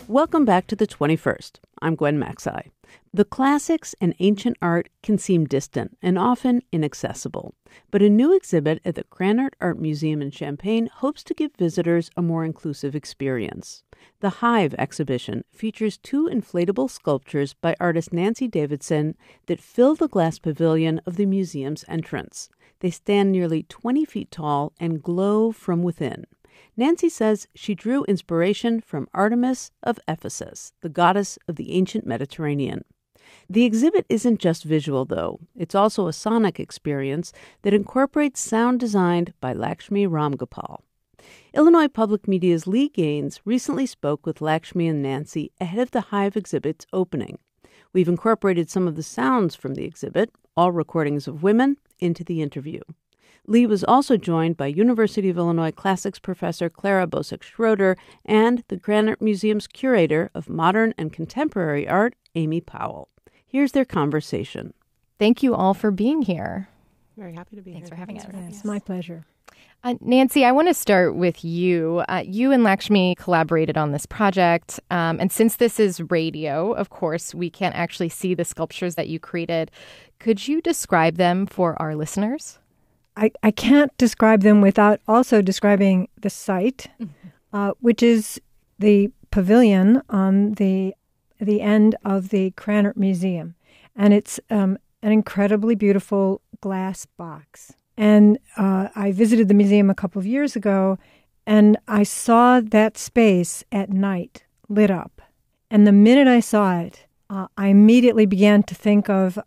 Welcome back to the 21st. I'm Gwen Macsai. The classics and ancient art can seem distant and often inaccessible, but a new exhibit at the Krannert Art Museum in Champaign hopes to give visitors a more inclusive experience. The Hive exhibition features 2 inflatable sculptures by artist Nancy Davidson that fill the glass pavilion of the museum's entrance. They stand nearly 20 feet tall and glow from within. Nancy says she drew inspiration from Artemis of Ephesus, the goddess of the ancient Mediterranean. The exhibit isn't just visual, though. It's also a sonic experience that incorporates sound designed by Lakshmi Ramgopal. Illinois Public Media's Lee Gaines recently spoke with Lakshmi and Nancy ahead of the Hive exhibit's opening. We've incorporated some of the sounds from the exhibit, all recordings of women, into the interview. Lee was also joined by University of Illinois classics professor Clara Bosak-Schroeder and the Krannert Museum's curator of modern and contemporary art, Amy Powell. Here's their conversation. Thank you all for being here. Very happy to be here. Thanks for having us. It's my pleasure. Nancy, I want to start with you. You and Lakshmi collaborated on this project. And since this is radio, of course, we can't actually see the sculptures that you created. Could you describe them for our listeners? I can't describe them without also describing the site, which is the pavilion on the end of the Krannert Museum. And it's an incredibly beautiful glass box. And I visited the museum a couple of years ago, and I saw that space at night lit up. And the minute I saw it, I immediately began to think of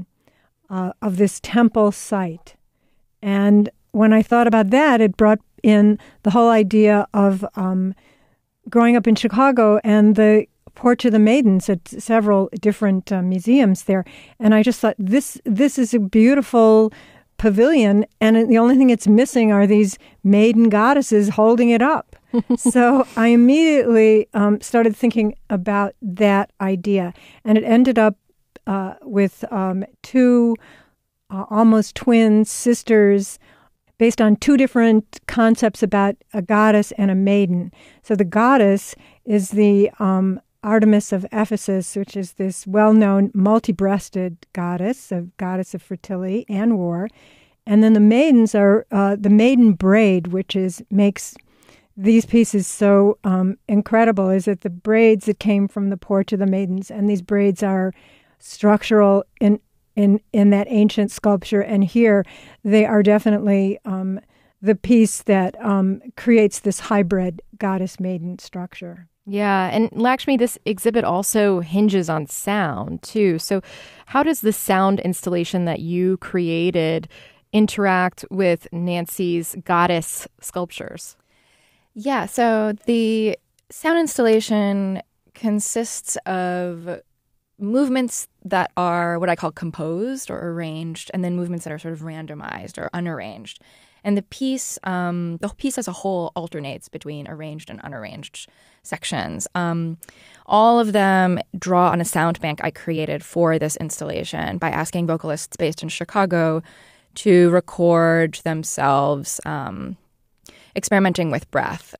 this temple site. And when I thought about that, it brought in the whole idea of growing up in Chicago and the Porch of the Maidens at several different museums there. And I just thought, this is a beautiful pavilion, and the only thing it's missing are these maiden goddesses holding it up. So I immediately started thinking about that idea. And it ended up with 2 almost twin sisters based on 2 different concepts about a goddess and a maiden. So the goddess is the Artemis of Ephesus, which is this well-known multi-breasted goddess of fertility and war. And then the maidens are the maiden braid, which makes these pieces so incredible, is that the braids that came from the Porch of the Maidens, and these braids are structural in that ancient sculpture, and here they are definitely the piece that creates this hybrid goddess-maiden structure. Yeah, and Lakshmi, this exhibit also hinges on sound, too. So how does the sound installation that you created interact with Nancy's goddess sculptures? Yeah, so the sound installation consists of movements that are what I call composed or arranged, and then movements that are sort of randomized or unarranged. And the piece as a whole alternates between arranged and unarranged sections. All of them draw on a sound bank I created for this installation by asking vocalists based in Chicago to record themselves experimenting with breath.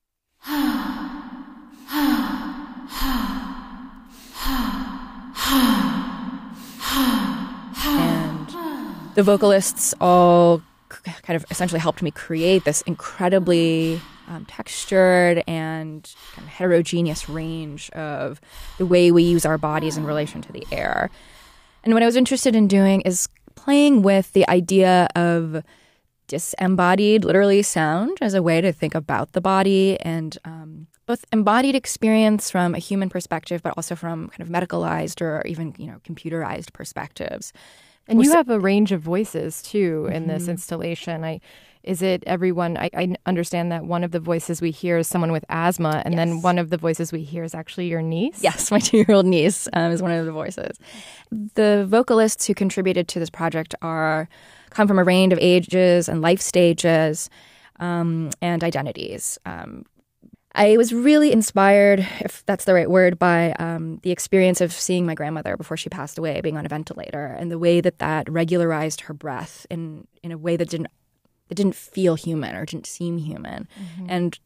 And the vocalists all kind of essentially helped me create this incredibly textured and kind of heterogeneous range of the way we use our bodies in relation to the air. And what I was interested in doing is playing with the idea of disembodied, literally, sound as a way to think about the body, and both embodied experience from a human perspective, but also from kind of medicalized or even, computerized perspectives. And you have a range of voices, too, in this installation. Is it everyone? I understand that one of the voices we hear is someone with asthma, and then one of the voices we hear is actually your niece? Yes, my 2-year-old niece is one of the voices. The vocalists who contributed to this project come from a range of ages and life stages and identities. I was really inspired, if that's the right word, by the experience of seeing my grandmother before she passed away, being on a ventilator, and the way that regularized her breath in a way that didn't feel human or didn't seem human. Mm-hmm. And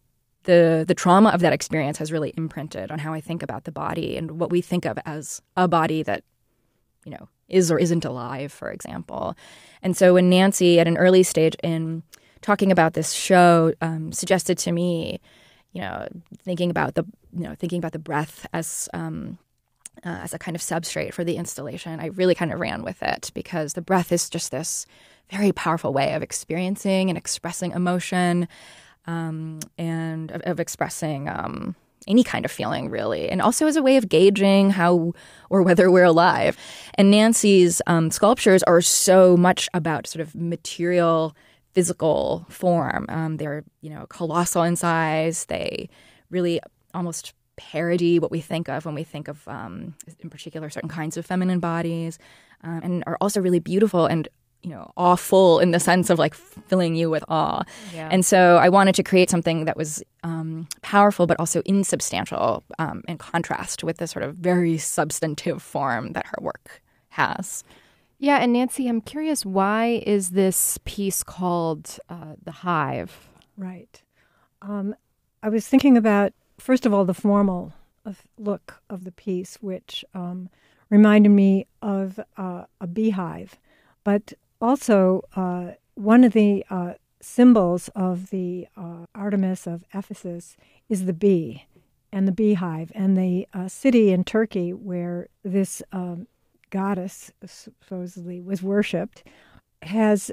the trauma of that experience has really imprinted on how I think about the body and what we think of as a body that, is or isn't alive, for example. And so when Nancy, at an early stage in talking about this show, suggested to me, thinking about the breath as a kind of substrate for the installation, I really kind of ran with it, because the breath is just this very powerful way of experiencing and expressing emotion, and of expressing any kind of feeling, really, and also as a way of gauging how or whether we're alive. And Nancy's sculptures are so much about sort of material, physical form. They're, colossal in size. They really almost parody what we think of when we think of, in particular, certain kinds of feminine bodies, and are also really beautiful and, awful in the sense of like filling you with awe. Yeah. And so I wanted to create something that was powerful but also insubstantial, in contrast with the sort of very substantive form that her work has. Yeah, and Nancy, I'm curious, why is this piece called The Hive? Right. I was thinking about, first of all, the formal look of the piece, which reminded me of a beehive. But also, one of the symbols of the Artemis of Ephesus is the bee and the beehive. And the city in Turkey where this goddess supposedly was worshipped has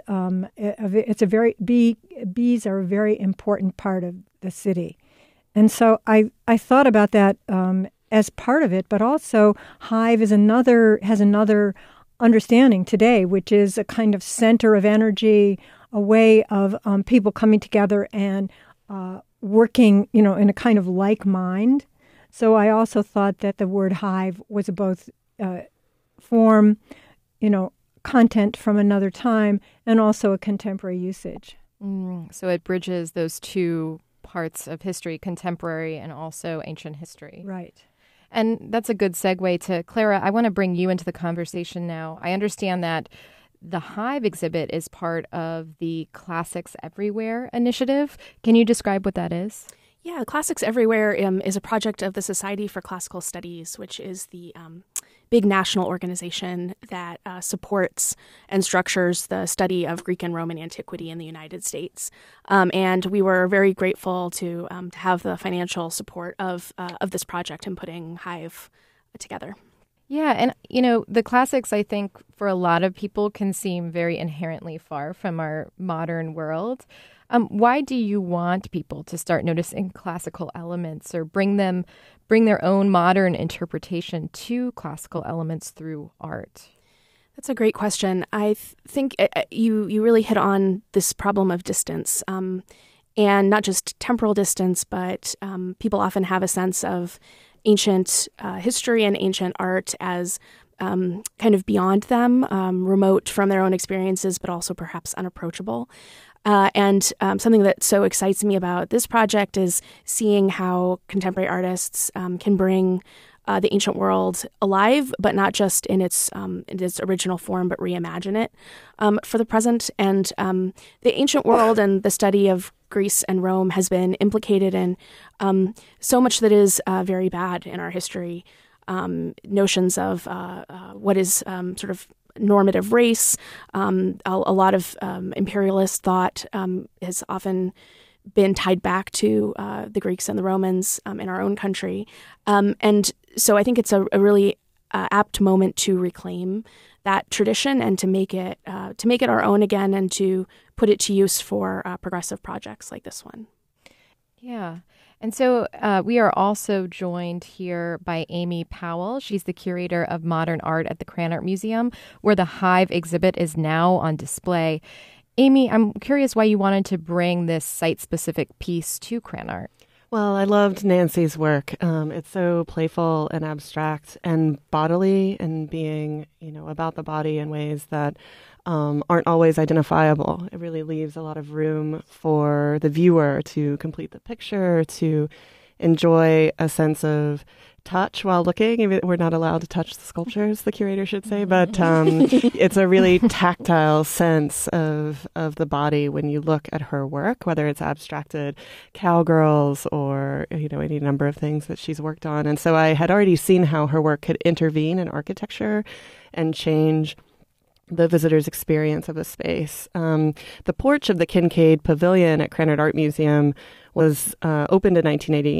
bees are a very important part of the city. And so I thought about that as part of it, but also hive has another understanding today, which is a kind of center of energy, a way of people coming together and working, in a kind of like mind. So I also thought that the word hive was both form, content from another time, and also a contemporary usage. So it bridges those two parts of history, contemporary and also ancient history. Right. And that's a good segue to Clara. I want to bring you into the conversation now. I understand that the Hive exhibit is part of the Classics Everywhere initiative. Can you describe what that is? Yeah, Classics Everywhere is a project of the Society for Classical Studies, which is the big national organization that supports and structures the study of Greek and Roman antiquity in the United States. And we were very grateful to have the financial support of this project in putting Hive together. Yeah, and the classics, I think, for a lot of people can seem very inherently far from our modern world. Why do you want people to start noticing classical elements or bring their own modern interpretation to classical elements through art? That's a great question. I think you really hit on this problem of distance, and not just temporal distance, but people often have a sense of ancient history and ancient art as kind of beyond them, remote from their own experiences, but also perhaps unapproachable. And something that so excites me about this project is seeing how contemporary artists can bring the ancient world alive, but not just in its original form, but reimagine it for the present. And the ancient world and the study of Greece and Rome has been implicated in so much that is very bad in our history. Notions of what is sort of normative race. A lot of imperialist thought has often been tied back to the Greeks and the Romans in our own country. And so I think it's a really apt moment to reclaim that tradition and to make it our own again, and to put it to use for progressive projects like this one. Yeah. And so we are also joined here by Amy Powell. She's the curator of modern art at the Krannert Museum, where the Hive exhibit is now on display. Amy, I'm curious why you wanted to bring this site-specific piece to Krannert. Well, I loved Nancy's work. It's so playful and abstract and bodily, and being, about the body in ways that aren't always identifiable. It really leaves a lot of room for the viewer to complete the picture, to enjoy a sense of touch while looking. We're not allowed to touch the sculptures, the curator should say, but it's a really tactile sense of the body when you look at her work, whether it's abstracted cowgirls or, any number of things that she's worked on. And so I had already seen how her work could intervene in architecture and change the visitor's experience of a space. The porch of the Kincaid Pavilion at Krannert Art Museum was opened in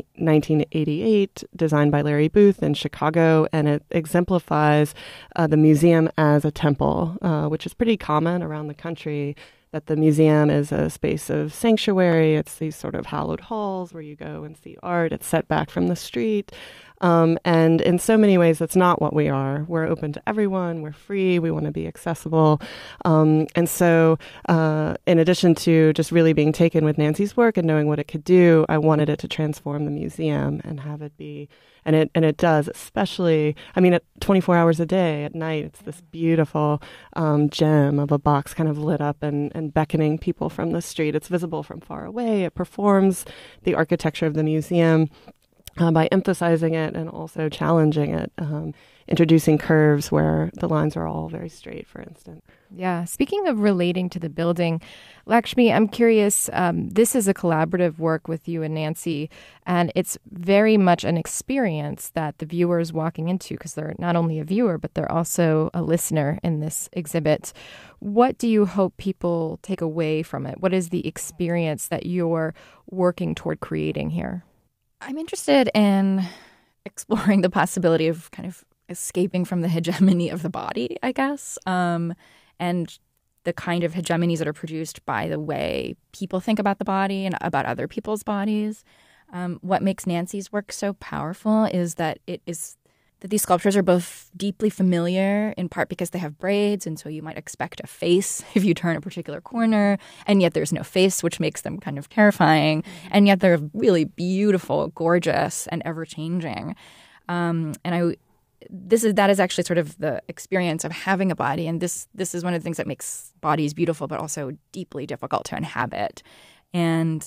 1988, designed by Larry Booth in Chicago, and it exemplifies the museum as a temple, which is pretty common around the country, that the museum is a space of sanctuary. It's these sort of hallowed halls where you go and see art. It's set back from the street. And in so many ways, that's not what we are. We're open to everyone. We're free. We want to be accessible. And so in addition to just really being taken with Nancy's work and knowing what it could do, I wanted it to transform the museum and have it be, and it does, especially, at 24 hours a day at night, it's this beautiful gem of a box kind of lit up and beckoning people from the street. It's visible from far away. It performs the architecture of the museum by emphasizing it and also challenging it, introducing curves where the lines are all very straight, for instance. Yeah. Speaking of relating to the building, Lakshmi, I'm curious, this is a collaborative work with you and Nancy, and it's very much an experience that the viewer is walking into, because they're not only a viewer, but they're also a listener in this exhibit. What do you hope people take away from it? What is the experience that you're working toward creating here? I'm interested in exploring the possibility of kind of escaping from the hegemony of the body, I guess, and the kind of hegemonies that are produced by the way people think about the body and about other people's bodies. What makes Nancy's work so powerful is that that these sculptures are both deeply familiar, in part because they have braids, and so you might expect a face if you turn a particular corner, and yet there's no face, which makes them kind of terrifying, and yet they're really beautiful, gorgeous, and ever-changing. That is actually sort of the experience of having a body, and this is one of the things that makes bodies beautiful, but also deeply difficult to inhabit. And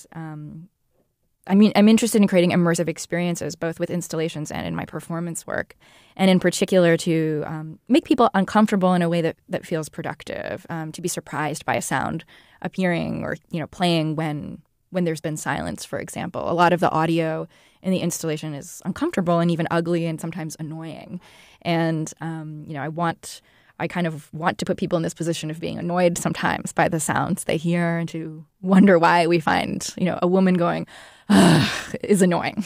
I'm interested in creating immersive experiences, both with installations and in my performance work, and in particular to make people uncomfortable in a way that feels productive, to be surprised by a sound appearing or playing when there's been silence, for example. A lot of the audio in the installation is uncomfortable and even ugly and sometimes annoying. And, I kind of want to put people in this position of being annoyed sometimes by the sounds they hear and to wonder why we find, a woman going, is annoying.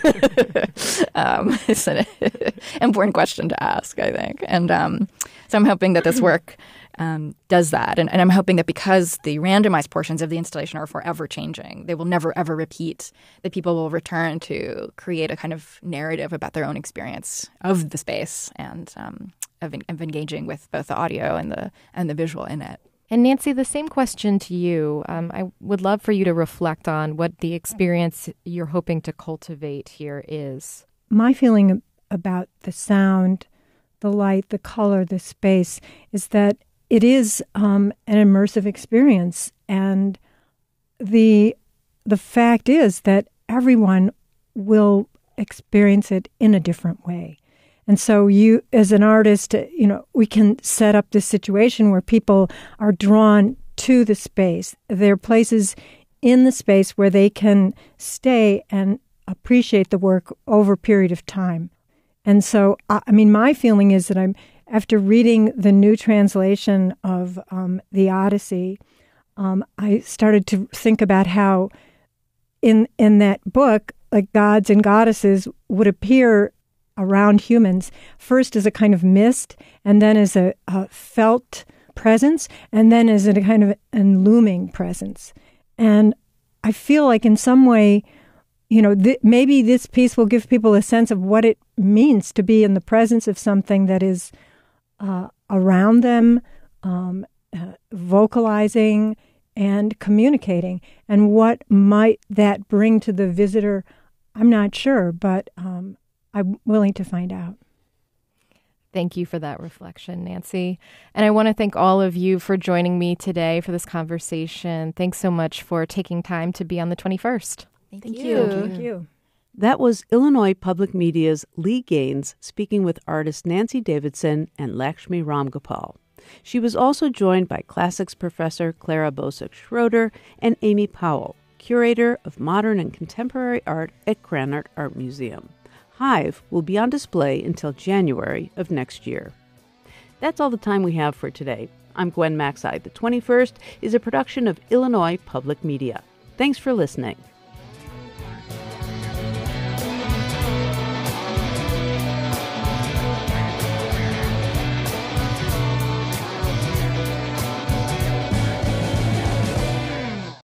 It's an important question to ask, I think. And so I'm hoping that this work does that. And I'm hoping that because the randomized portions of the installation are forever changing, they will never, ever repeat, that people will return to create a kind of narrative about their own experience of the space and of engaging with both the audio and the visual in it. And Nancy, the same question to you. I would love for you to reflect on what the experience you're hoping to cultivate here is. My feeling about the sound, the light, the color, the space is that it is an immersive experience. And the fact is that everyone will experience it in a different way. And so you, as an artist, we can set up this situation where people are drawn to the space. There are places in the space where they can stay and appreciate the work over a period of time. And so, my feeling is that after reading the new translation of the Odyssey, I started to think about how in that book, like gods and goddesses would appear around humans, first as a kind of mist, and then as a felt presence, and then as a kind of an looming presence. And I feel like in some way, maybe this piece will give people a sense of what it means to be in the presence of something that is around them, vocalizing and communicating. And what might that bring to the visitor? I'm not sure, but I'm willing to find out. Thank you for that reflection, Nancy. And I want to thank all of you for joining me today for this conversation. Thanks so much for taking time to be on the 21st. Thank you. Thank you. That was Illinois Public Media's Lee Gaines speaking with artists Nancy Davidson and Lakshmi Ramgopal. She was also joined by classics professor Clara Bosak-Schroeder and Amy Powell, curator of modern and contemporary art at Krannert Art Museum. Hive will be on display until January of next year. That's all the time we have for today. I'm Gwen Macsai. The 21st is a production of Illinois Public Media. Thanks for listening.